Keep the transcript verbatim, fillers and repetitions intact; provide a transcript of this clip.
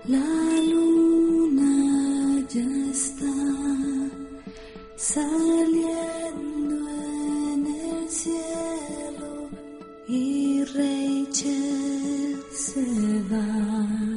La luna ya está saliendo en el cielo y Rachel se va.